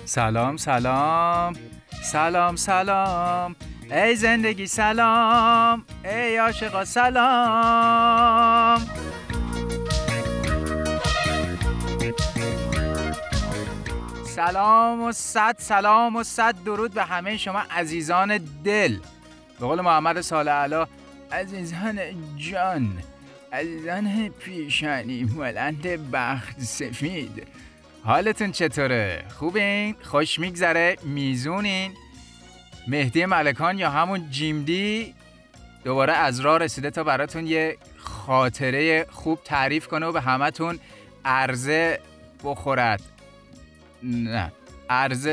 سلام سلام سلام سلام، ای زندگی سلام، ای عاشقا سلام. سلام و صد درود به همه شما عزیزان دل. به قول محمد صالح علا، عزیزان جان، عزیزان پیشانی بلند بخت سفید، حالتون چطوره؟ خوبین؟ خوش میگذره؟ میزونین؟ مهدی ملکان یا همون جیمدی دوباره از راه رسیده تا براتون یه خاطره خوب تعریف کنه و به همتون عرضه بخورد. نه، عرضه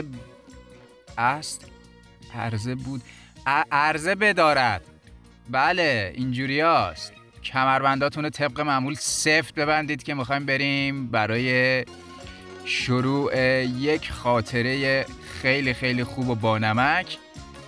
است؟ عرضه بود؟ عرضه بدارد. بله، اینجوری هست. کمربنداتون رو طبق معمول سفت ببندید که میخوایم بریم برای شروع یک خاطره خیلی خیلی خوب و بانمک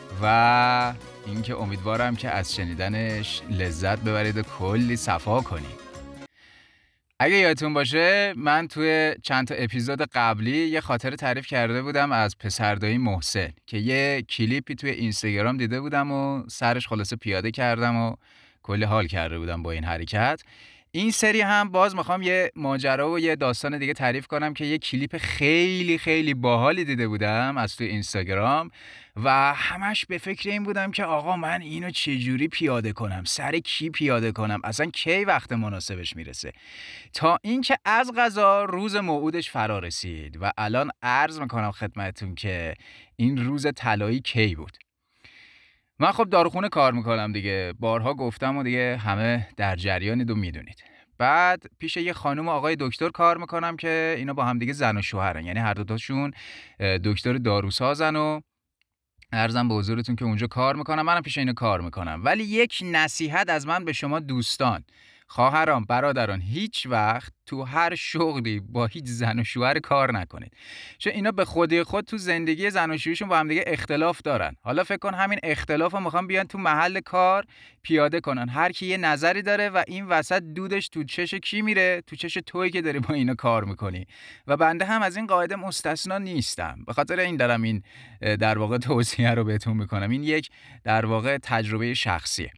و اینکه امیدوارم که از شنیدنش لذت ببرید و کلی صفا کنید. اگه یادتون باشه من توی چند تا اپیزود قبلی یه خاطره تعریف کرده بودم از پسردایی محسن که یه کلیپی توی اینستاگرام دیده بودم و سرش خلاصه پیاده کردم و کلی حال کرده بودم با این حرکت. این سری هم باز میخوام یه ماجرا و یه داستان دیگه تعریف کنم که یه کلیپ خیلی خیلی باحالی دیده بودم از توی اینستاگرام و همش به فکر این بودم که آقا من اینو چجوری پیاده کنم، سر کی پیاده کنم، اصلا کی وقت مناسبش میرسه، تا اینکه از قضا روز موعودش فرا رسید و الان عرض میکنم خدمتتون که این روز طلایی کی بود. من خب داروخونه کار میکنم دیگه، بارها گفتم و دیگه همه در جریانید و میدونید. بعد پیش یه خانم و آقای دکتر کار میکنم که اینا با هم دیگه زن و شوهرن، یعنی هر دوتاشون دکتر داروسازن و عرضم به حضورتون که اونجا کار میکنم، منم پیش اینا کار میکنم. ولی یک نصیحت از من به شما دوستان، خواهران، برادران، هیچ وقت تو هر شغلی با هیچ زن و شوهر کار نکنید، چون اینا به خودی خود تو زندگی زن و شوهرشون با هم دیگه اختلاف دارن. حالا فکر کن همین اختلاف رو میخوان بیان تو محل کار پیاده کنن، هر کی یه نظری داره و این وسط دودش تو چش کی میره؟ تو چش تویی که داری با اینا کار میکنی. و بنده هم از این قاعده مستثنا نیستم، به خاطر این دارم این در واقع توصیه رو بهتون میکنم. این یک در واقع تجربه شخصیه.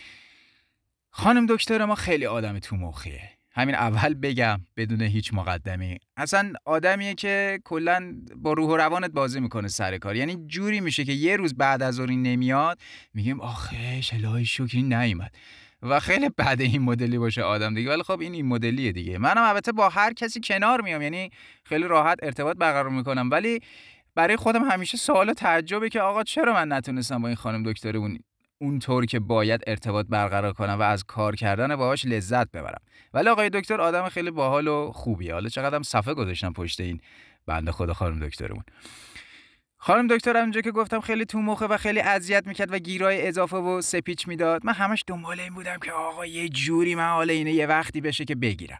خانم دکتر ما خیلی آدم تو مخیه، همین اول بگم بدون هیچ مقدمی. اصلا آدمیه که کلا با روح و روانت بازی میکنه سر کار، یعنی جوری میشه که یه روز بعد از اون نمیاد میگیم آخه الهی شکری نیومد و خیلی بد این مدلی باشه آدم دیگه. ولی خب این مدلیه دیگه. منم البته با هر کسی کنار میام، یعنی خیلی راحت ارتباط برقرار میکنم، ولی برای خودم همیشه سوال و تعجبه که آقا چرا من نتونستم با این خانم دکتر اونطور که باید ارتباط برقرار کنم و از کار کردن باهاش لذت ببرم. ولی آقای دکتر آدم خیلی باحال و خوبیه. حالا چقدرم صفحه گذاشتم پشت این بنده خدا خانم دکترمون. خانم دکتر اونجا که گفتم خیلی تو مخه و خیلی اذیت میکرد و گیرای اضافه و سپیچ میداد. من همش دنبال این بودم که آقا یه جوری من حالا اینه یه وقتی بشه که بگیرم.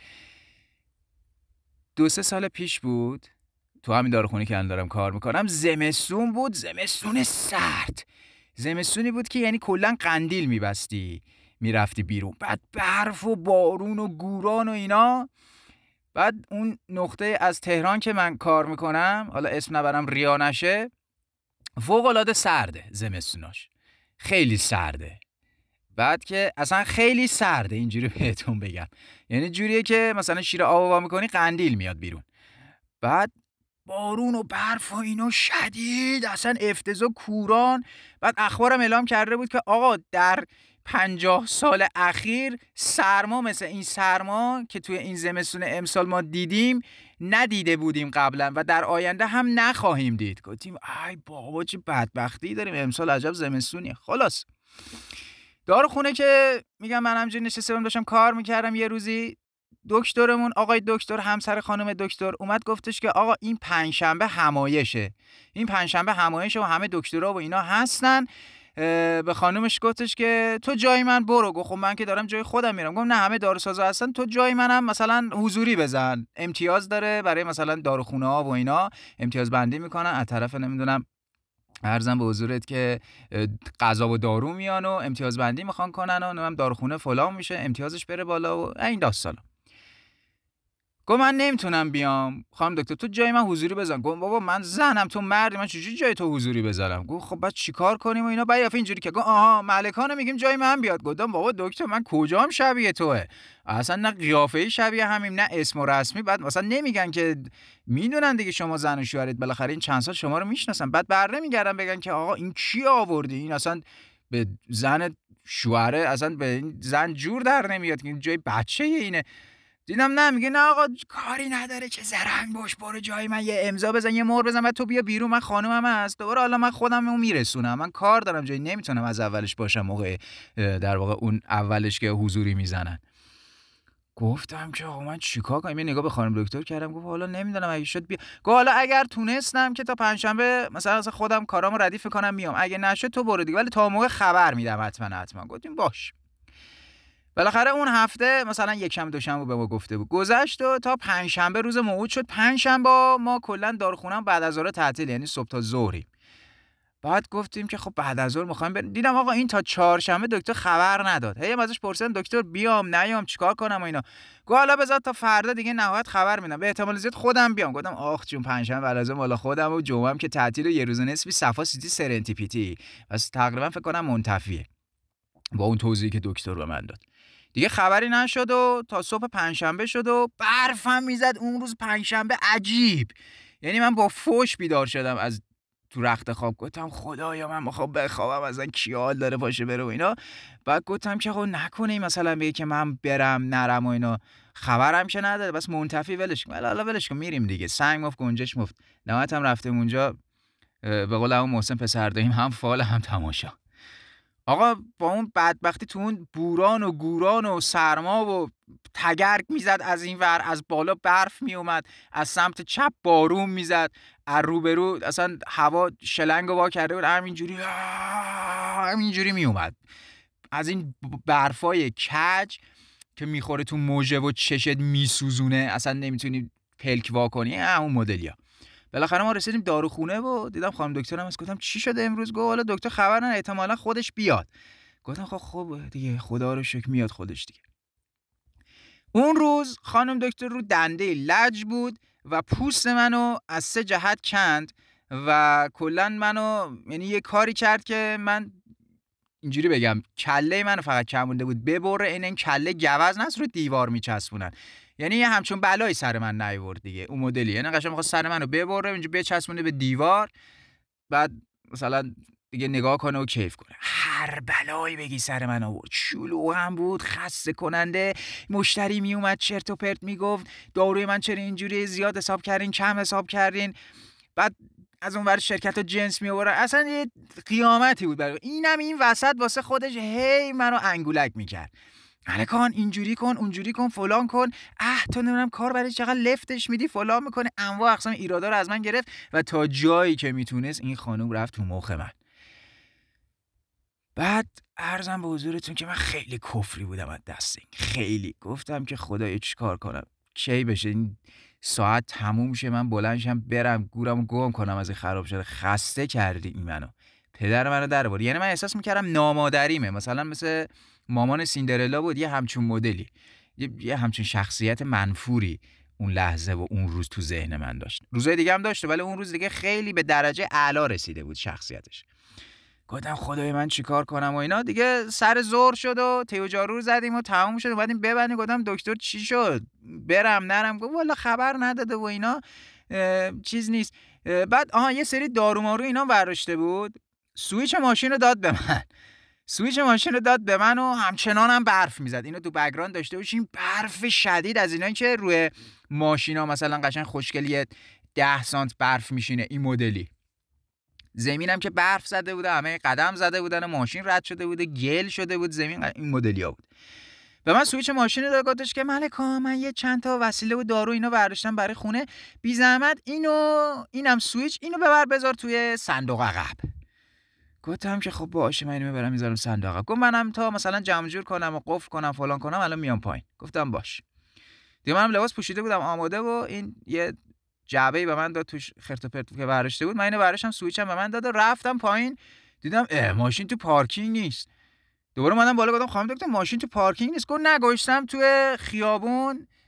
2-3 سال پیش بود، تو همین داروخونه که الان دارم کار میکنم، زمستون بود، زمستون سرد، زمستونی بود که یعنی کلا قندیل میبستی میرفتی بیرون، بعد برف و بارون و گوران و اینا. بعد اون نقطه از تهران که من کار میکنم، حالا اسم نبرم ریا نشه، فوق العاده سرده، زمستوناش خیلی سرده. بعد که اصلا خیلی سرده، اینجوری بهتون بگم، یعنی جوریه که مثلا شیر آب وا میکنی قندیل میاد بیرون. بعد بارون و برف و اینو شدید، اصلا افتضاح، کوران. بعد اخبارم اعلام کرده بود که آقا در 50 سال اخیر سرما مثل این سرما که توی این زمستون امسال ما دیدیم ندیده بودیم قبلا و در آینده هم نخواهیم دید. گفتیم ای بابا چه بدبختی داریم امسال، عجب زمستونیه. خلاص داروخونه که میگم من همینجوری نشسته داشتم کار میکردم، یه روزی دکترمون، آقای دکتر، همسر خانم دکتر، اومد گفتش که آقا این پنجشنبه همایشه، این پنجشنبه همایشه و همه دکترها و اینا هستن. به خانومش گفتش که تو جای من برو. گفت خب من که دارم جای خودم میرم. گفت نه همه داروسازا هستن، تو جای منم مثلا حضوری بزن، امتیاز داره برای مثلا داروخونه ها و اینا، امتیاز بندی میکنن از طرف نمیدونم عرضم به حضورت که غذا و دارو میان و امتیاز بندی میخوان کنن و نمیدونم داروخونه فلان میشه امتیازش بره بالا و این داستانا. گفت من نمیتونم بیام. خانم دکتر تو جای من حضوری بزن. گفت بابا من زنم، تو مردی، من چجوری جای تو حضوری بذارم؟ گفت خب بعد چیکار کنیم و اینا. بعد یافه اینجوری که گفت آها ملکانو میگیم جای من بیاد. گفتم بابا دکتر من کجام شبیه توه؟ اصلا نه قیافه‌ای شبیه همیم نه اسم و رسمی. بعد مثلا نمیگن که میدونن دیگه شما زن و شوهرید، بالاخره این چند سال شما رو میشناسن. بعد بره میگردن بگن که آقا این کی آوردی؟ این اصلا به زن شوهره اصلا به این زن جور در نمیاد که این جای بچه اینه. دیدم نه، میگه نه آقا کاری نداره که زرنگ باش، برو جای من یه امضا بزن یه مهر بزن بعد تو بیا بیرون، من خانومم هست دوباره، حالا من خودمو میرسونم، من کار دارم جایی نمیتونم از اولش باشم موقع در واقع اون اولش که حضوری میزنن. گفتم که آقا من چیکار کنم؟ یه نگاه به خانم دکتر کردم. گفت حالا نمیدونم اگه شد بیا. گفت حالا اگر تونستم که تا پنجشنبه مثلا خودم کارامو ردیف کنم میام، اگه نشد تو برو دیگه، ولی تا موقع خبر میدم حتما. گفتیم باش. بالاخره اون هفته مثلا یکشنبه دوشنبه به ما گفته بود، گذشت و تا پنجشنبه روز موعود شد. پنجشنبه ما کلا داروخونه بعد از ظهر تعطیل، یعنی صبح تا ظهری. بعد گفتیم که خب بعد از ظهر می‌خوایم بریم. دیدم آقا این تا چهارشنبه دکتر خبر نداد. هی ازش پرسیدم دکتر بیام نیام چیکار کنم و اینا. گفت حالا بذار تا فردا دیگه نهایت خبر میدم، به احتمال زیاد خودم بیام. گفتم آخ جون پنجشنبه لازم والا خودم و جمعه هم که تعطیل و یه روز نصفی صفا سیتی سرنتیپیتی، پس تقریبا فکر کنم منتفیه با اون توضیحی که دکتر به من داد. دیگه خبری نشد و تا صبح پنجشنبه شد و برفم میزد اون روز پنجشنبه عجیب. یعنی من با فوش بیدار شدم از تو رخت خواب. گفتم خدایا من میخوام بخوابم، اصلا کی حال داره پاشه بره و اینا. بعد گفتم که خب نکنه مثلا بگه که من برم نرم و اینا، خبرم که نداره بس منتفی ولش کن. حالا ولش کن میریم دیگه، سنگ مفت گنجش مفت. نهایت هم رفتیم اونجا، به قول همون محسن پسر داییم، هم فال هم تماشا. آقا با اون بدبختی تو اون بوران و گوران و سرما و تگرگ میزد از این ور، از بالا برف میومد، از سمت چپ بارون میزد، از روبرو اصلا هوا شلنگ وا کرده بود، همینجوری میومد از این برفای کج که میخوره تو موجه و چشت میسوزونه، اصلا نمیتونی پلک وا کنی، همون مدلیا. بالاخره ما رسیدیم داروخونه و دیدم خانم دکترم هست. گفتم چی شده امروز؟ گفت حالا دکتر خبر نداره، احتمالاً خودش بیاد. گفتم خب دیگه خدا رو شکر میاد خودش دیگه. اون روز خانم دکتر رو دنده لج بود و پوست منو از 3 جهت کند و کلا منو، یعنی یه کاری کرد که من اینجوری بگم کله منو فقط کم مونده بود ببره، این کله گوز نست رو دیوار میچسبونن، یعنی یه همچون بلایی سر من نیورد دیگه اون مدلی، یعنی قشنگ می‌خواست سر منو ببره اینجوری بچسبونه به دیوار، بعد مثلا دیگه نگاه کنه و کیف کنه. هر بلایی بگی سر من آورد، شلوغم بود، خسته کننده، مشتری میومد چرت و پرت میگفت داروی من چرا اینجوری زیاد حساب کردین کم حساب کردین، بعد از اون ور شرکت ها جنس می آورن، اصلا یه قیامتی بود برای اینم این وسط واسه خودش هی منو انگولک میکرد. ملکان اینجوری کن اونجوری کن فلان کن، تو نمیدونم کار برای چقدر لفتش میدی فلان میکنه، انواع اقسام ایرادا رو از من گرفت و تا جایی که میتونست این خانم رفت تو مخ من. بعد عرضم به حضورتون که من خیلی کفری بودم از دست این، خیلی گفتم که خدایا چیکار کنم کی بشه این ساعت تموم شه من بلند شم برم گورمو گم کنم از این خراب شده، خسته کردی این منو، پدر منو در آوردی. یعنی من احساس میکردم نامادریمه، مثلا مثل مامان سیندرلا بود، یه همچون مدلی، یه همچون شخصیت منفوری اون لحظه و اون روز تو ذهن من داشت. روزای دیگه هم داشته ولی اون روز دیگه خیلی به درجه اعلی رسیده بود شخصیتش. گفتم خدای من چیکار کنم و اینا. دیگه سر ظهر شد و تیو جارو زدیم و تموم شد، اومدیم ببندیم. گفتم دکتر چی شد برم نرم؟ گفت والا خبر نداده و اینا، چیز نیست. بعد یه سری دارو مارو اینا برداشته بود، سوئیچ ماشین رو داد به من و همچنان هم برف میزد. اینو تو بک‌گراند داشته باشیم، برف شدید از اینایی که روی ماشینا مثلا قشنگ خوشگلیه 10 سانت برف میشینه این مدلی. زمینم که برف زده بوده، همه قدم زده بودن، ماشین رد شده بوده، گل شده بود زمین، این مدلیا بود. به من سوئیچ ماشین رو داد، گفتش که ملکا من یه چند تا وسیله و دارو اینو برداشتم برای خونه، بی زحمت اینم سوئیچ، اینو ببر بذار توی صندوق عقب. گفتم که خب باشه من اینو میبرم میذارم صندوق عقب. گفت منم تا مثلا جمع جور کنم و قفل کنم فلان کنم الان میام پایین. گفتم باش. دیگه منم لباس پوشیده بودم آماده و این یه جعبه‌ای به من داد توش خرت و پرت که برداشته بود، من اینو برداشتم سوئیچم به من داد و رفتم پایین. دیدم ماشین تو پارکینگ نیست. دوباره اومدم بالا گفتم خانم دکتر ماشین تو پارکینگ نیست. گفت نگوشتم تو خیابون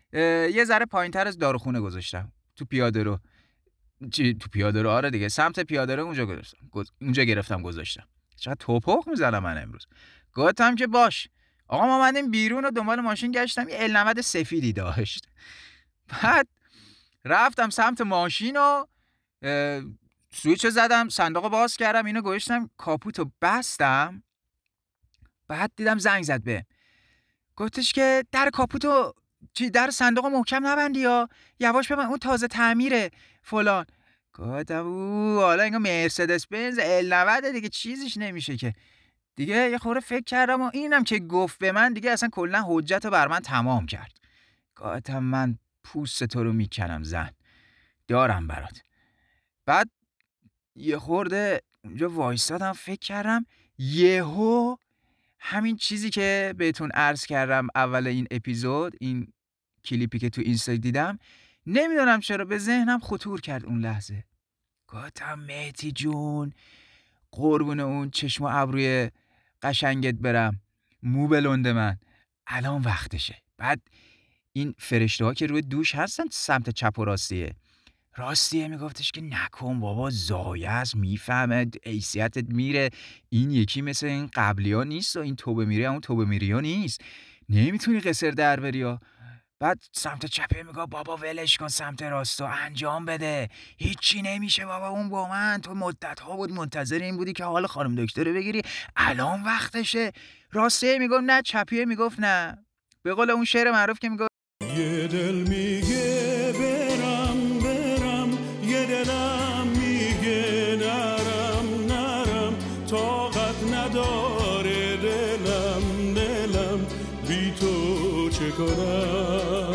یه ذره پایین‌تر از داروخونه گذاشتم تو پیاده رو. تو پیاده رو؟ آره دیگه، سمت پیاده رو اونجا گرفتم گذاشتم. چقدر توپق میزنم من امروز. گفتم که باش. آقا ما اومدیم بیرون و دنبال ماشین گشتم، یه ال90 سفیدی داشت. بعد رفتم سمت ماشین و سویچو زدم، صندوق باز کردم، اینو گوشتم، کاپوتو بستم. بعد دیدم زنگ زد به گفتش که در کاپوتو در صندوق محکم نبندی یا یواش ببند، اون تازه تعمیره فلان. گفتم حالا انگار مرسدس بنز ال90 دیگه چیزیش نمیشه که. دیگه یه خورده فکر کردم و اینم که گفت به من دیگه اصلا کلا حجت رو بر من تمام کرد. گفتم من پوست تو رو میکنم زن، دارم برات. بعد یه خورده اونجا وایسادم فکر کردم، یهو همین چیزی که بهتون عرض کردم اول این اپیزود، این کلیپی که تو اینستا دیدم، نمیدونم چرا به ذهنم خطور کرد اون لحظه. گفتم مهدی جون، قربون اون چشم و ابروی قشنگت برم، مو بلند من، الان وقتشه. بعد این فرشته ها که روی دوش هستن سمت چپ و راستیه میگفتش که نکن بابا، زایه است، میفهمه حیثیتت میره، این یکی مثل این قبلی ها نیست و این توبه میری اون توبه میری ها نیست، نمیتونی قصر در بری ها. بعد سمت چپه میگه بابا ولش کن، سمت راستو انجام بده، هیچی نمیشه بابا، اون با من، تو مدت ها بود منتظر این بودی که حال خانم دکتر رو بگیری، الان وقتشه. راستیه میگفت نه، چپیه میگفت نه. به قول اون شعر معروف که میگفت یه دل میگه برم برم، یه دلم میگه نرم نرم، طاقت نداره دلم بی تو چه کنم.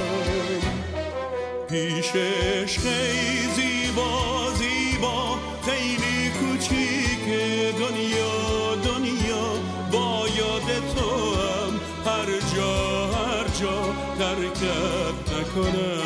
پیشش خیلی زیبا خیلی کوچیک دنیا با یاد تو هم هر جا ترکت نکنم.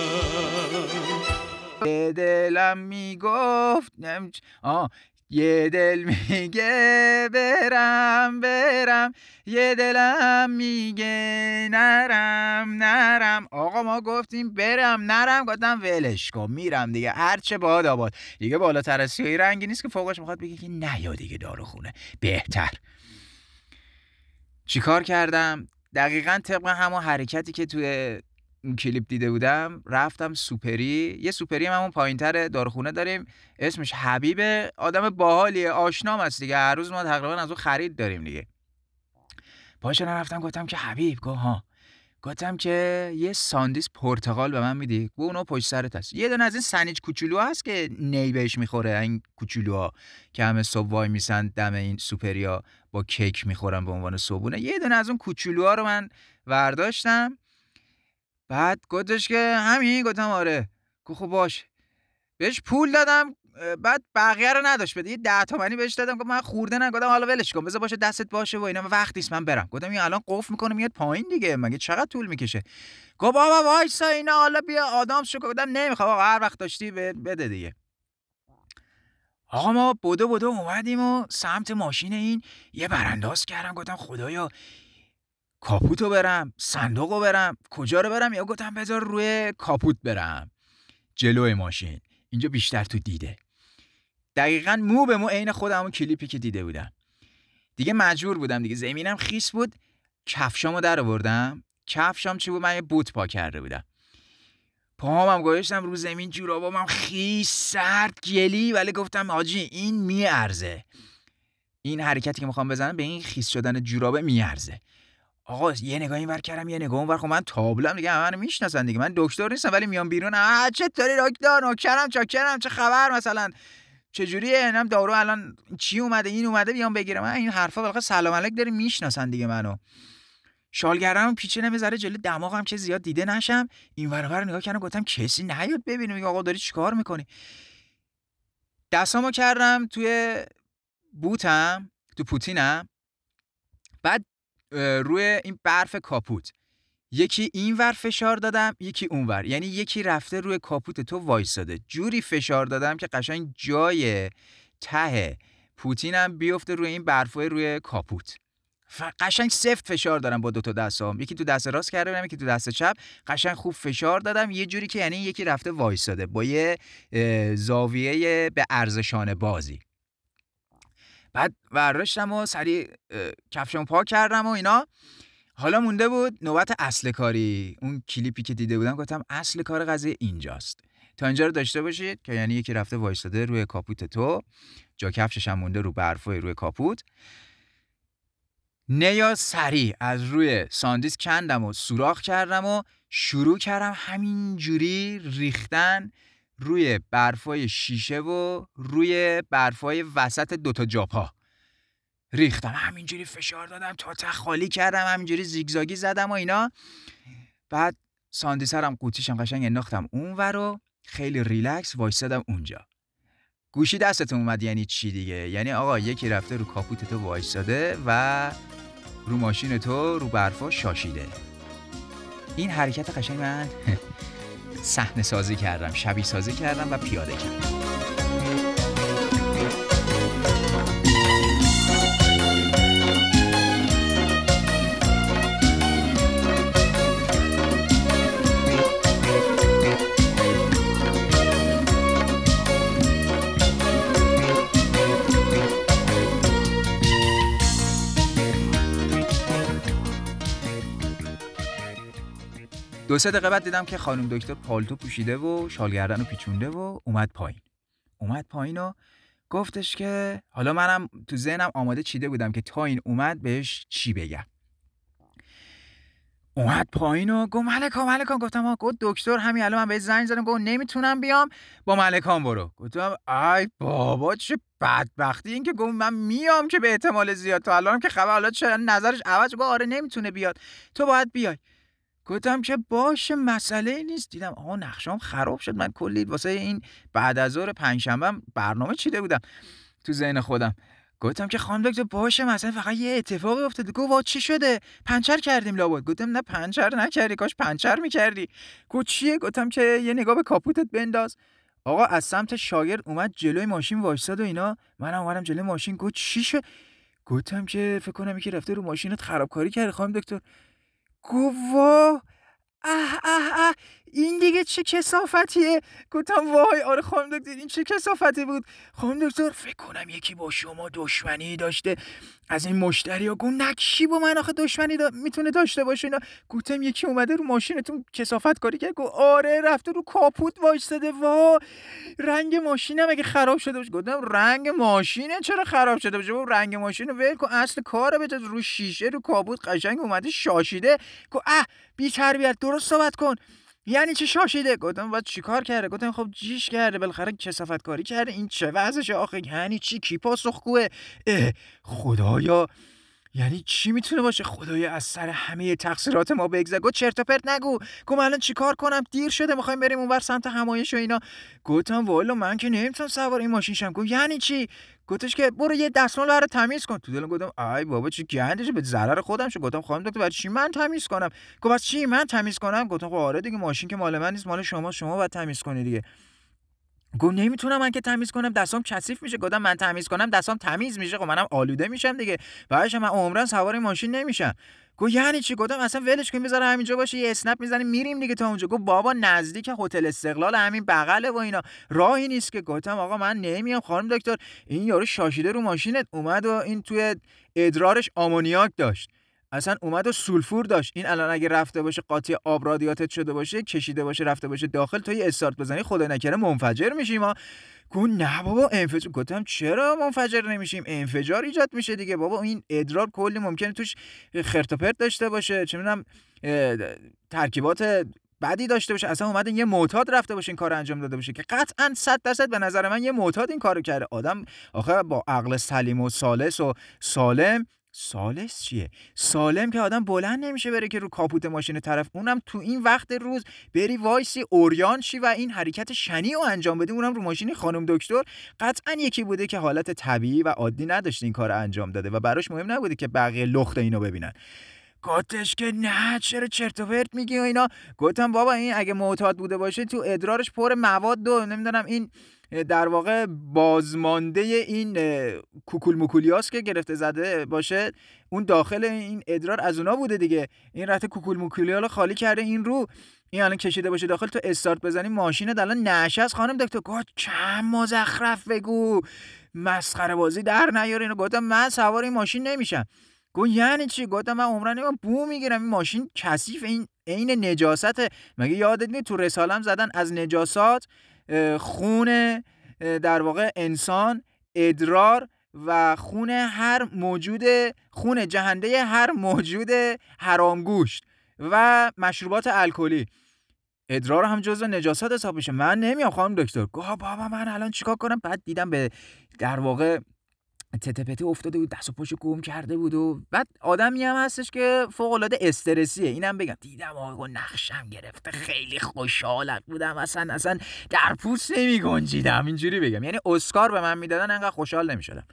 یه دلم میگفت یه دل میگه برم، یه دلم میگه نرم. آقا ما گفتیم برم نرم، گفتم ولش کن میرم دیگه، هرچه باد آباد دیگه. بالاتر از سیاهی رنگی نیست که فوقش میخواد بگه که نه یا دیگه داروخونه بهتر. چیکار کردم؟ دقیقاً طبق همون حرکتی که توی اون کلیپ دیده بودم، رفتم سوپری. یه سوپری هم همون پایین‌تر داروخونه داریم، اسمش حبیبه، آدم باحالیه، آشنام است دیگه، هر روز ما تقریبا از اون خرید داریم دیگه. پاشو رفتم گفتم که حبیب، گفتم که یه ساندویچ پرتقال به من میدی؟ گفت اونو پشت سرت هست. یه دونه از این سنیج کوچولو هست که نی بهش میخوره، این کوچولوها که همه صبح وای میسن دم این سوپریا با کیک میخورن به عنوان صبحونه. یه دونه از اون کوچولوها رو من برداشتم. بعد گفتش که همین؟ گفتم آره. گفت خب باش. بهش پول دادم. بعد بقیه رو نداشت بده، یه 10 تومانی بهش دادم. گفت من خورده نگفتم حالا ولش کن، بذار باشه دستت باشه و اینا، وقتیست من برم. گفتم این الان قفل میکنه میاد پایین دیگه، مگه چقدر طول میکشه؟ گفت بابا وایسا اینا، حالا بیا آدم شو. گفتم نمیخوام آقا، هر وقت داشتی بده دیگه. آقا ما بدو اومدیم و سمت ماشین این یه برانداز کردم. گفتم خدایا کاپوتو برم، صندوقو برم، کجا رو برم؟ یا گفتم بذار روی کاپوت برم، جلوی ماشین، اینجا بیشتر تو دیده. دقیقاً مو به مو عین خودم اون کلیپی که دیده بودم. دیگه مجبور بودم دیگه، زمینم خیس بود، کفشامو در آوردم. کفشام چی بود؟ من یه بوت پا کرده بودم، پاهامم گذاشتم رو زمین، جورابام خیس سرد گلی، ولی گفتم حاجی این میارزه، این حرکتی که میخوام بزنم به این خیس شدن جورابه میارزه. آقا یه نگاه اینور کردم یه نگاه اونور، خب من تابلوام دیگه، همه منو میشناسن دیگه، من دکتر نیستم ولی میام بیرون چطوری دکتر، نوکرم، چاکرم، چه خبر، مثلا چجوریه، اینم دارو الان چی اومده، این اومده بیام بگیرم، من این حرفا بالاخره سلام علیک داریم میشناسن دیگه منو. شالگرم پیچه نمیذاره جلوی دماغم که زیاد دیده نشم. این ور اونور نگاه کردم، گفتم کسی نیاد ببینه، میگه آقا داری چیکار میکنی؟ دستامو کردم توی بوتم، تو پوتینم. بعد روی این برف کاپوت یکی این ور فشار دادم، یکی اون ور، یعنی یکی رفته روی کاپوت تو وایساده، جوری فشار دادم که قشنگ جای ته پوتینم بیفته روی این برفای روی کاپوت. قشنگ سفت فشار دادم با 2 تا دستام، یکی تو دست راست کرده بودم یکی تو دست چپ، قشنگ خوب فشار دادم یه جوری که یعنی یکی رفته وایساده با یه زاویه به عرض شانه بازی. بعد برداشتم و سریع کفشمو پاک کردم و اینا. حالا مونده بود نوبت اصل کاری. اون کلیپی که دیده بودم گفتم اصل کار قضیه اینجاست. تا اینجا رو داشته باشید که یعنی یکی رفته وایساده روی کاپوت تو، جا کفشش هم مونده رو برفای روی کاپوت. نیا سریع از روی ساندیس کندم و سوراخ کردم و شروع کردم همینجوری ریختن روی برفای شیشه و روی برفای وسط 2 تا جاپا. ریختم همینجوری فشار دادم تا خالی کردم، همینجوری زیگزاگی زدم و اینا. بعد ساندیسرم قوطیشم قشنگ انداختم اونور و خیلی ریلکس وایسادم اونجا. گوشی دستتون اومد یعنی چی دیگه؟ یعنی آقا یکی رفته رو کاپوت تو وایساده و رو ماشین تو رو برفا شاشیده. این حرکت قشنگ من صحنه سازی کردم، شبیه سازی کردم و پیاده کردم. دو سه دقیقه بعد دیدم که خانم دکتر پالتو پوشیده و شالگردن رو پیچونده و اومد پایین و گفتش که حالا منم تو ذهنم آماده چیده بودم که تا این اومد بهش چی بگم. اومد پایین و گفت ملکان. گفتم گفت دکتر همین الان من بهش زنگ زدم گفت نمیتونم بیام با ملکان برو. گفتم ای بابا چه بدبختی این که گفت من میام که به احتمال زیاد، تا الانم که خبر، حالا چه نظرش عوض، گفت آره نمیتونه بیاد تو باید بیای. گفتم که باشه مسئله نیست. دیدم آقا نقشام خراب شد، من کلی واسه این بعد از ظهر پنجشنبه برنامه چیده بودم تو ذهن خودم. گفتم که خانم دکتر باشه مثلا فقط یه اتفاقی افتاده. گفت وا چی شده؟ پنچر کردیم لابد. گفتم نه پنچر نکردی، کاش پنچر میکردی. گفت چیه؟ گفتم که یه نگاه به کاپوتت بنداز. آقا از سمت شاگرد اومد جلوی ماشین وایساد و اینا، منم اومدم جلوی ماشین. گفت چی شد؟ گفتم که فکر کنم یکی رفته رو ماشینت خرابکاری کرده خانم دکتر. گفت وا اه این دیگه چه کثافتیه؟ گفتم وای آره خانم دکتر این چه کثافتی بود خانم دکتر، فکر کنم یکی با شما دشمنی داشته از این مشتری ها. گفت نه کی با من آخه دشمنی میتونه داشته باشه اینا. گفتم یکی اومده رو ماشینتون کثافت کاری کرد. گفت آره رفته رو کاپوت وایساده. وا رنگ ماشینم اگه خراب شده باشه. گفتم رنگ ماشینه چرا خراب شده باشه؟ گفت رنگ ماشین رو ول کن، اصل کاره بجز رو شیشه رو کاپوت قشنگ اومده شاشیده. گفت بی تربیت درست صحبت کن، یعنی چی شاشیده؟ گفتم بعد چیکار کرده؟ گفتم خب جیش کرده بالاخره کثافت کاری کرده، این چه وضعشه آخه؟ یعنی چی؟ کی پاسخگوه؟ خدایا یعنی چی میتونه باشه؟ خدایا از سر همه تقصیرات ما بگذر. گفت چرت و پرت نگو. گفت الان چیکار کنم؟ دیر شده میخوایم بریم اونور سمت همایش و اینا. گفتم والا من که نمیتونم سوار این ماشین شم. گفت یعنی چی؟ گفتش که برو یه دستمال رو تمیز کن. تو دلم گفتم ای بابا چه گندشه به ضرر خودم شو. گفتم خانم دکتر بعد چی من تمیز کنم؟ گفت بس چی من تمیز کنم؟ گفتم خب آره دیگه ماشین که مال من نیست، مال شما باید تمیز کنی دیگه. گفت نمیتونم من که تمیز کنم، دستام کثیف میشه. گفتم من تمیز کنم دستام تمیز میشه، خب منم آلوده میشم دیگه، بعدش من عمرن سوار این ماشین نمیشم. گفت یعنی چی؟ گفتم اصلا ولش کن بذار همینجا باشه، یه اسنپ میزنیم میریم دیگه تا اونجا. گفت بابا نزدیک هتل استقلال همین بغله و اینا، راهی نیست که. گفتم آقا من نمیام خانم دکتر، این یارو شاشیده رو ماشینت اومد و این توی ادرارش آمونیاک داشت، اصلا اومد و سولفور داشت، این الان اگه رفته باشه قاطی آب رادیاتت شده باشه، کشیده باشه رفته باشه داخل، تو یه استارت بزنی خدا نکره منفجر میشیم ما. گفت نه بابا انفجار. گفتم چرا منفجر نمیشیم؟ انفجار ایجاد میشه دیگه بابا، این ادرار کلی ممکنه توش خرت و پرت داشته باشه، چه میدونم ترکیبات بعدی داشته باشه، اصلا اومده یه معتاد رفته باشه این کارو انجام داده باشه که قطعاً 100% به نظر من یه معتاد این کارو کرده. آدم آخه با عقل سلیم و سالس و سالم، سالس چیه؟ سالم که آدم بلند نمیشه بره که رو کاپوت ماشین طرف، اونم تو این وقت روز بری وایسی اوریان شی و این حرکت شنیع رو انجام بدی، اونم رو ماشین خانم دکتر. قطعا یکی بوده که حالت طبیعی و عادی نداشته این کار رو انجام داده و براش مهم نبوده که بقیه لخت اینو ببینن. گفتش که نه چرا چرت و پرت میگی و اینا. گفتم بابا این اگه معتاد بوده باشه تو ادرارش پر مواد و نمیدونم این در واقع بازمانده این کوکول موکولیاست که گرفته زده باشه، اون داخل این ادرار از اونا بوده دیگه. این رفته کوکول موکولیا رو خالی کرده این رو، این الان کشیده باشه داخل، تو استارت بزنی ماشینت الان نشست. خانم دکتر گفت کم مزخرف بگو، مسخره بازی در نیار اینو. گفتم من سوار این ماشین نمیشم. گفت یعنی چی؟ گفتم من عمرن من بو میگیرم، این ماشین کثیف، این عین نجاست. مگه یادت نیست تو رسالم زدن از نجاسات خون در واقع انسان، ادرار و خون جهنده هر موجود حرامگوشت و مشروبات الکلی، ادرار هم جزو نجاسات حساب میشه. من نمیام خانم دکتر. گفت بابا من الان چیکار کنم؟ بعد دیدم به در واقع تته پته افتاده بود، دست و پاشو گم کرده بود و بعد آدمی هم هستش که فوق العاده استرسیه. اینم بگم دیدم آقا نقشم گرفته، خیلی خوشحال بودم، اصلا در پوست نمیگنجیدم، اینجوری بگم، یعنی اسکار به من میدادن انقدر خوشحال نمیشدم.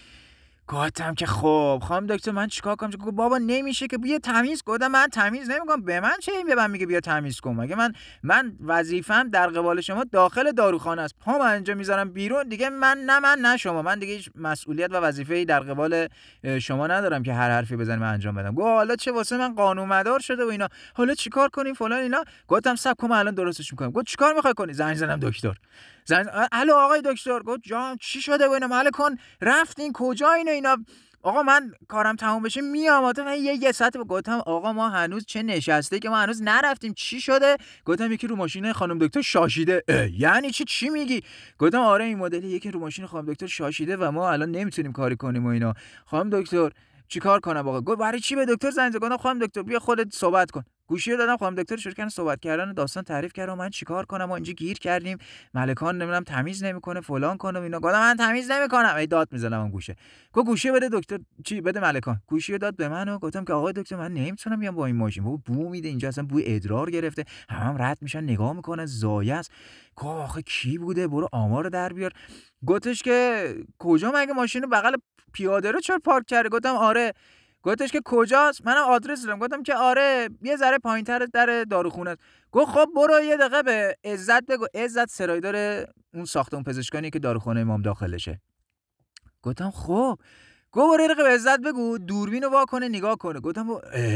گفتم که خب خانم دکتر من چیکار کنم؟ گفت بابا نمیشه که بیا تمیز. گفتم من تمیز نمیکنم. به من چه؟ این به من میگه بیا تمیز کن؟ مگه من وظیفم در قبال شما داخل داروخانه است، پا من اینجا میذارم بیرون دیگه، من نه شما، من دیگه هیچ مسئولیت و وظیفه‌ای در قبال شما ندارم که هر حرفی بزنی من انجام بدم. گفت حالا چه واسه من قانون مدار شده و اینا، حالا چیکار کنیم فلان اینا. گفتم صبر کن الان درستش میکنم. گفت چیکار میخوای کنی؟ زنگ زدم دکتر. الو آقای دکتر. گفت جان چی شده و اینا؟ مالکن رفتین کجا اینا؟ آقا من کارم تموم بشه میام. من یه ساعت گفتم آقا ما هنوز چه نشسته که ما هنوز نرفتیم، چی شده؟ گفتم یکی رو ماشین خانم دکتر شاشیده. یعنی چی میگی؟ گفتم آره این مدلی یکی رو ماشین خانم دکتر شاشیده و ما الان نمیتونیم کاری کنیم و اینا. خانم دکتر چیکار کنم آقا؟ گفت برای چی به دکتر زنگ زدی؟ گفتم خانم دکتر بیا خودت صحبت کن. گوشی رو دادم، خانم دکتر شروع کردن صحبت کردن، داستان تعریف کردم من چیکار کنم، ما اینجا گیر کردیم، ملکان نمیدونم تمیز نمیکنه فلان کنه اینا. گفتم من تمیز نمیکنم، ای داد میزنم اون گوشه. گفت گوشی بده دکتر، چی بده ملکان. گوشی رو داد به من و گفتم که آقای دکتر من نمیتونم بیام با این ماشین، بو میده اینجا، اصلا بوی ادرار گرفته، هم رد میشن نگاه میکنن، زایه است. گفت آخه کی بوده؟ برو آمار در بیار. گفتش که کجا مگه ماشین بغل پیاده رو چرا پارک کرده؟ گفتم آره. گفتش که کجاست؟ منم آدرس دادم. گفتم که آره یه ذره پایین‌تر در داروخونه است. گفت خب برو یه دقیقه به عزت بگو، عزت سرایدار اون ساختمون پزشکانی که داروخانه امام داخلشه. گفتم خب. گفت برو یه دقیقه به عزت بگو دوربینو وا کنه نگاه کنه. گفتم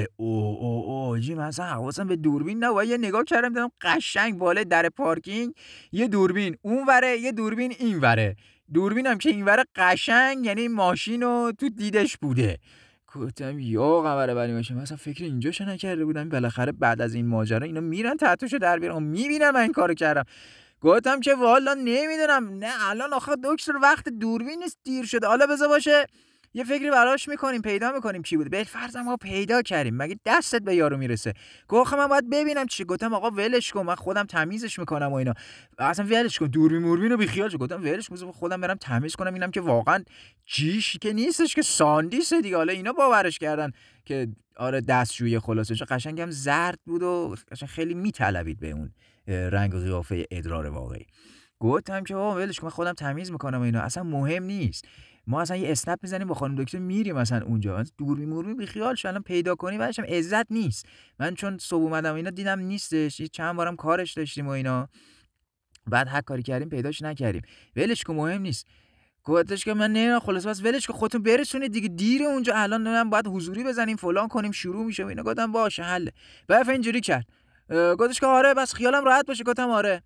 او جی مثلا حواسم به دوربین نه، یه نگاه کردم دیدم قشنگ بالای در پارکینگ یه دوربین اون وره، یه دوربین این وره. دوربینم که این وره قشنگ یعنی ماشینو تو دیدش بوده. گفتم یا قمر بری باشه، مثلا فکر اینجاشو نکرده بودم بالاخره بعد از این ماجرا اینا میرن تحتشو در بیارن، میبینم من این کارو کردم. گفتم که والا نمیدونم، نه الان آخه دکتر وقت دوربین نیست، دیر شده، حالا بذار باشه یه فکری براش میکنیم، پیدا میکنیم کی بوده. بالفرض ما پیدا کردیم، مگه دستت به یارو میرسه؟ گفت من باید ببینم چی. گفتم آقا ولش کن من خودم تمیزش میکنم و اینا، اصلا ولش کن دوربین موربینو بی خیال شو. گفتم ولش کن خودم برم تمیز کنم اینم که واقعا جیش که نیستش که ساندیسه دیگه. حالا اینا باورش کردن که آره دستشویی خلاصه، چون قشنگم زرد بود و قشنگ خیلی میطلبید به اون رنگ و قیافه ادرار واقعی. گفتم که آقا ولش کن من خودم تمیز میکنم و اینا، اصلا مهم نیست. ما اصلا یه اسنپ میزنیم با خانم دکتر میریم مثلا اونجا، دوربین موربین بی خیال شو الان پیدا کنی بعدش هم عزت نیست. من چون صبح اومدم اینا دیدم نیستش، چند بارم کارش داشتیم و اینا، بعد هر کاری کردیم پیداش نکردیم. ولش کن مهم نیست. گفتش که من نمیدونم خلاص بس ولش کن خودتون برسونید دیگه، دیره اونجا الان نمیدونم باید حضوری بزنیم فلان کنیم شروع میشه و اینا. گفتم باشه حله. بعد اینجوری کرد. گفتش که آره بس خیالم راحت باشه. گفتم آره.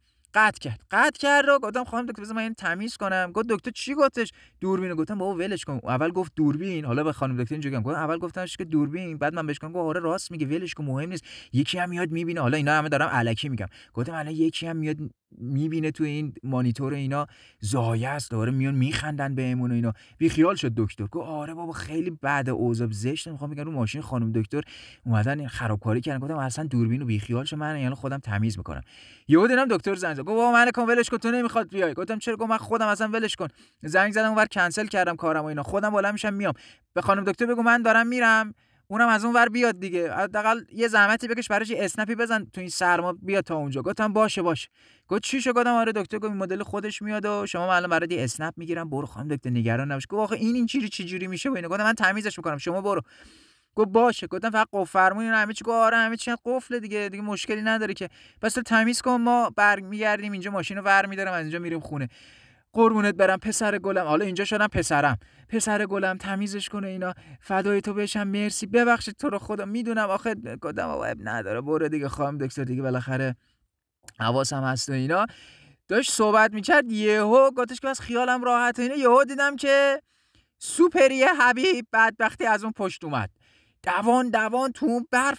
قطع کرد و گفتم خانم دکتر بذار من این تمیز کنم. گفت دکتر چی گفتش؟ دوربینو. گفتم بابا ولش کن، اول گفت دوربین، حالا به خانم دکتر اینجوری گفتم اول گفتمش که دوربین، بعد من بهش گفتم آره راست میگه ولش کن مهم نیست، یکی هم میاد میبینه. حالا اینا همه دارم الکی میگم. گفتم الان یکی هم میاد میبینه تو این مانیتور اینا زایه است، داره میون میخندن بهمون و اینا. بی خیال شد دکتر. گفت آره بابا خیلی بد اوضاع زشت، میخوام بگم رو ماشین خانم دکتر اومدن این خرابکاری کردن. گفتم اصلا دوربینو بی خیال شو، من یعنی خودم تمیز میکنم. یهو دیدم دکتر زنگ زد. گفت بابا من کن ولش کن تو نمیخواد بیای. گفتم چرا؟ گفت من خودم اصلا ولش کن. زنگ زدم اونور کنسل کردم کارم و اینا، خودم بالا میشم میام. به خانم دکتر بگو من دارم میرم، اونم از اون ور بیاد دیگه، حداقل یه زحمتی بکش براش اسنپی بزن تو این سرما بیاد تا اونجا. گفتم باشه. گفت چی شو؟ گفتم آره دکتر گفت مدل خودش میاد و شما الان برات یه اسنپ میگیرم، برو خانم دکتر نگران نباش. گفت آخه این چه جوری میشه و اینا. گفتم من تمیزش میکنم شما برو. گفت باشه. گفتم فقط قفل فرمون اینا همه چی. گفت آره همه چی قفله دیگه مشکلی نداره که، بس تو تمیز کن ما برمیگردیم اینجا ماشینو ور میدارم از اینجا میریم خونه. قربونت برم پسر گلم، حالا اینجا شدم پسرم، پسر گلم تمیزش کنه اینا، فدای تو بشم، مرسی، ببخشید تو رو خدا، میدونم آخه گفتم آقا اب نداره، برو دیگه خانم دکتر، دیگه بالاخره حواسم هست و اینا. داشت صحبت میکرد، یهو گفتش که بس خیالم راحت و اینا، یهو دیدم که سوپری حبیب بدبختی از اون پشت اومد، دوان تو اون برف.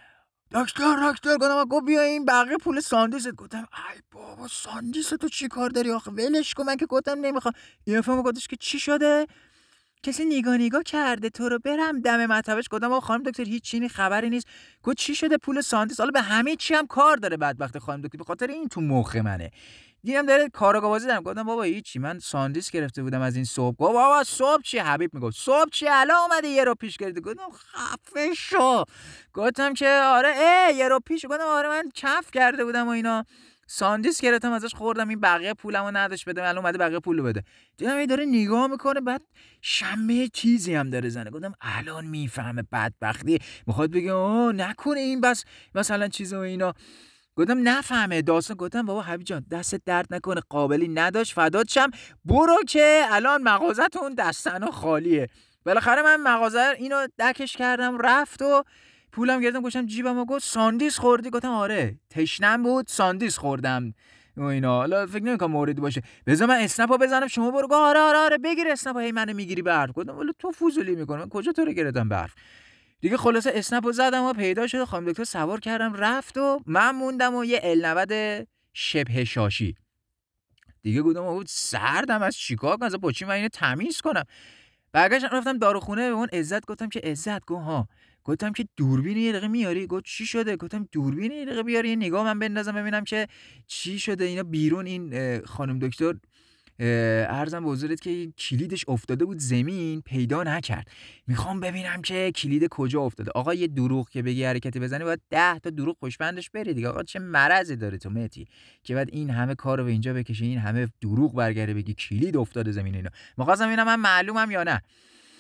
دکتر گفتم گفت بیا این بقیه پول ساندویچت. گفتم ای بابا ساندویچ تو چی کار داری آخه، ولش کن، من که گفتم نمیخوام. این فهمو گفتش که چی شده، کسی نگاه کرده تو رو، برم دم مطبش. گفتم آقا خانم دکتر هیچ چیزی خبری نیست. گفت چی شده، پول ساندویچ، حالا به همه چی هم کار داره بدبخت خانم دکتر، به خاطر این تو مخ منه. دیدم داره کاراگاه بازی دارم. گفتم بابا هیچی، من ساندویچ گرفته بودم از این صبح. گفت بابا صبح چی؟ حبیب میگفت صبح چی، الان اومده یه رو پیش گرفته. گفتم خفه شو. گفتم که آره یه رو پیش. گفتم آره من کف کرده بودم و اینا، ساندویچ گرفتم ازش خوردم، این بقیه پولمو نداشت بده، الان اومده بقیه پولو بده. دیدم این داره نگاه میکنه، بعد شمه چیزی هم داره زنه. گفتم الان میفهمه بدبختی، میخواد بگه اوه نکنه این بس مثلا چیز و اینا. گفتم نفهمه داستان. گفتم بابا حبیب جان دست درد نکنه، قابلی نداشت، فدات شم، برو که الان مغازتون دستنا خالیه. بالاخره من مغازه اینو دکش کردم، رفت و پولم گرفتم گوشم جیبم و گفت ساندویچ خوردی؟ گفتم آره تشنم بود ساندویچ خوردم و اینا، حالا فکر نمی‌کنم موردی باشه، بذار من اسنپو بزنم شما برو. گفت آره بگیر اسنپو، هی منو میگیری به حرف. گفتم ولی تو فضولی میکنی، من کجا تو رو گرفتم به حرف. دیگه خلاصه اسنپو زدم و پیدا شد، خانم دکتر سوار کردم رفت و من موندم و یه ال90 شبه شاشی. دیگه گفتم آقا سردم از چیکار کنم، از پاچی من اینو تمیز کنم. برگشتم رفتم داروخونه به اون عزت، گفتم که عزت گفتم که دوربین یه دقیقه میاری؟ گفت چی شده؟ گفتم دوربین یه دقیقه بیاری یه نگاه من بندازم ببینم که چی شده اینا بیرون. این خانم دکتر عرضم به حضورت که کلیدش افتاده بود زمین، پیدا نکرد. میخوام ببینم که کلید کجا افتاده. آقا یه دروغ که بگی حرکتی بزنی باید 10 تا دروغ پشت بری دیگه. آقا چه مرضی داره تو مهدی که بعد این همه کارو به اینجا بکشی، این همه دروغ برگره بگی کلید افتاده زمین اینا. می‌خواستم ببینم من معلومم یا نه.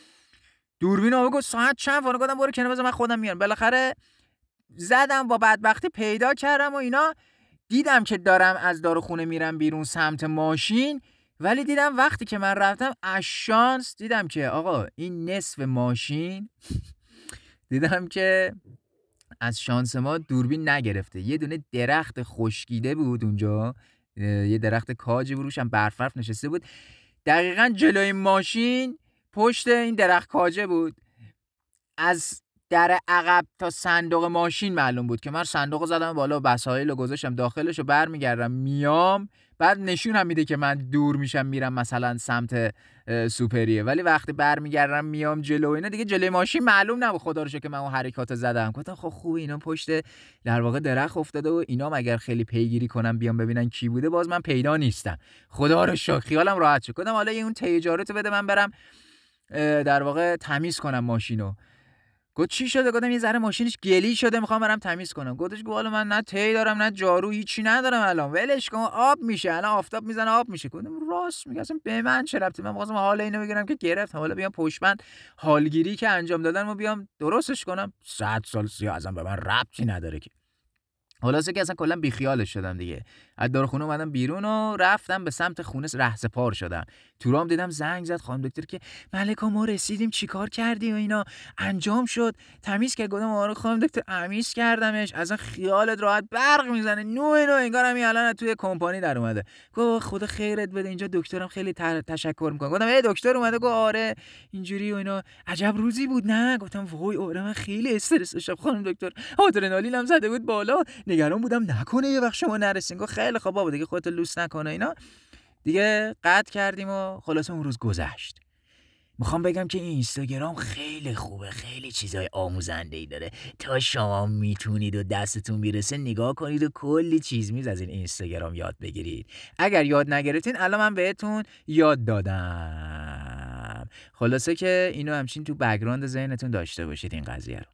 دوربین آقا گفت ساعت چند؟ فلان. گفتم برو کنار بذار من خودم میارم. بالاخره زدم، با بدبختی پیدا کردم و اینا. دیدم که دارم از داروخونه میرم بیرون سمت ماشین، ولی دیدم وقتی که من رفتم از شانس دیدم که آقا این نصف ماشین دیدم که از شانس ما دوربین نگرفته. یه دونه درخت خشکیده بود اونجا، یه درخت کاجی بود روش هم برف نشسته بود، دقیقاً جلوی ماشین پشت این درخت کاجه بود. از در عقب تا صندوق ماشین معلوم بود که من صندوق زدم بالا، وسایل رو گذاشتم داخلش و برمیگردم میام، بعد نشون هم میده که من دور میشم میرم مثلا سمت سوپریه، ولی وقتی برمیگردم میام جلو اینا دیگه جلوی ماشین معلوم نبود. خدا رو شکر که من اون حرکات زدم. گفتم خب خوب اینا پشت در واقع درخت افتاده و اینا اگر خیلی پیگیری کنم بیام ببینن کی بوده باز من پیدا نیستم. خدا رو شکر خیالم راحت شد. گفتم حالا اون تیجارتو بده من برم در واقع تمیز کنم ماشینو. گفت چی شده؟ گفتم یه ذره ماشینش گلی شده میخوام برم تمیز کنم. گفتش گفت من نه تی دارم نه جارو، هیچی ندارم الان، ولش کن آب میشه، الان آفتاب میزنه آب میشه. گفتم راست میگه، اصلا به من چه ربطی، من می‌خواستم حال اینو بگیرم که گرفتم، حالا بیام پشتبند حالگیری که انجام دادن و بیام درستش کنم. 100 سال سیاه ازم به من ربطی نداره که. خلاصه که اصلا کلا بیخیالش شدم دیگه. از داروخونه اومدم بیرون و رفتم به سمت خونه رهسپار شدم. تو رام دیدم زنگ زد خانم دکتر که ملکا ما رسیدیم چیکار کردی و اینا، انجام شد تمیز کرد؟ گفتم آره خانم دکتر تمیز کردمش. اصلا خیالت راحت برق میزنه نو انگار همین الان توی کمپانی در اومده. گفت خدا خیرت بده، اینجا دکترم خیلی تشکر میکنه. گفتم دکتر اومده؟ گفت آره اینجوری و اینا. عجب روزی بود نه؟ گفتم وای آره من خیلی استرس داشتم خانم دکتر، آدرنالینم زده بود بالا، نگران بودم نکنه یه وقت شما نرسین. گفت خیلی خب بابا دیگه خودت لوس نکنه اینا. دیگه قطع کردیم و خلاص اون روز گذشت. میخوام بگم که این اینستاگرام خیلی خوبه، خیلی چیزای آموزنده‌ای داره، تا شما میتونید و دستتون میرسه نگاه کنید و کلی چیز از این اینستاگرام یاد بگیرید. اگر یاد نگرفتین الان من بهتون یاد دادم. خلاصه که اینو همچین تو بک‌گراند ذهنتون داشته باشید این قضیه رو.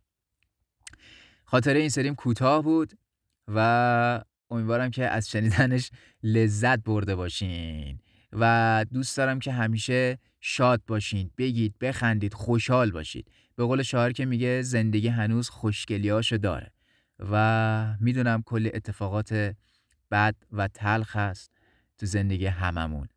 خاطره این سریم کوتاه بود و امیدوارم که از شنیدنش لذت برده باشین و دوست دارم که همیشه شاد باشین، بگید، بخندید، خوشحال باشید. به قول شاعر که میگه زندگی هنوز خوشگلیاشو داره و میدونم کلی اتفاقات بد و تلخ هست تو زندگی هممون،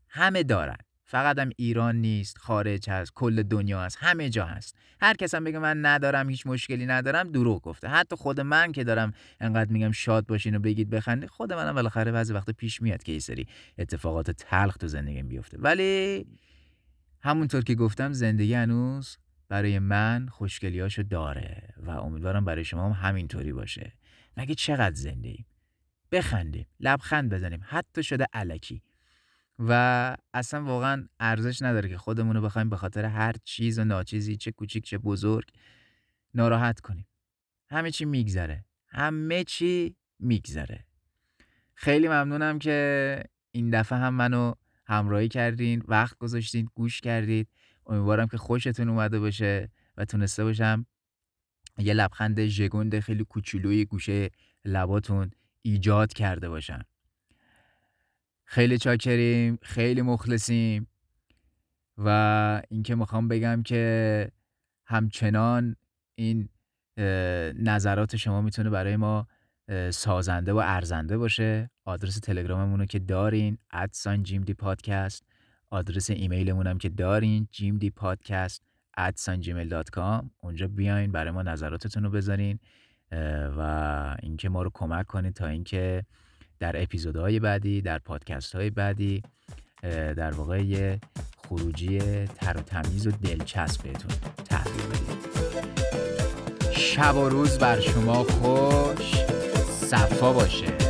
همه دارن، فقط هم ایران نیست، خارج هست، کل دنیا هست، همه جا هست. هر کس هم بگه من ندارم، هیچ مشکلی ندارم، دروغ گفته. حتی خود من که دارم انقدر میگم شاد باشین و بگید بخندید، خود منم بالاخره بعضی وقتا پیش میاد که یه سری اتفاقات تلخ تو زندگیم بیفته. ولی همونطور که گفتم زندگی هنوز برای من خوشگلیاشو داره و امیدوارم برای شما هم همینطوری باشه. مگه چقدر زندگیم؟ بخندیم، لبخند بزنیم، حتی شده الکی. و اصلا واقعا ارزش نداره که خودمونو بخوایم به خاطر هر چیز و ناچیزی، چه کوچیک چه بزرگ، ناراحت کنیم. همه چی میگذره. همه چی میگذره. خیلی ممنونم که این دفعه هم منو همراهی کردین، وقت گذاشتین، گوش کردید. امیدوارم که خوشتون اومده باشه و تونسته باشم یه لبخند ژگوند خیلی کوچولوی گوشه لباتون ایجاد کرده باشم. خیلی چاکریم، خیلی مخلصیم و اینکه میخوام بگم که همچنان این نظرات شما میتونه برای ما سازنده و ارزنده باشه. آدرس تلگراممون رو که دارین @gmdpodcast، آدرس ایمیلمون هم که دارین gmdpodcast@gmail.com. اونجا بیاین برای ما نظراتتون رو بذارین و اینکه ما رو کمک کنید تا اینکه در اپیزودهای بعدی، در پادکست های بعدی در واقع یه خروجی تر و تمیز و دلچسب بهتون تحویل بدیم. شب و روز بر شما خوش صفا باشه.